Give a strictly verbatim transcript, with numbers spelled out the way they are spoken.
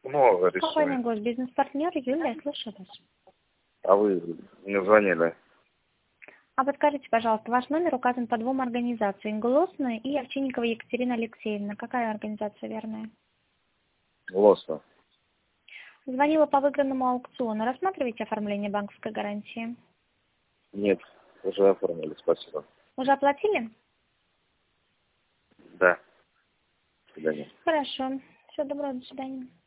много Спокойный рисует. гость, бизнес-партнер Юлия, слушаю вас. А вы мне звонили? А подскажите, пожалуйста, ваш номер указан по двум организациям, Голосная и Овчинникова Екатерина Алексеевна. Какая организация верная? Лосно. Звонила по выигранному аукциону. Рассматриваете оформление банковской гарантии? Нет, уже оформили, спасибо. Уже оплатили? Да. До свидания. Хорошо. Всего доброго, до свидания.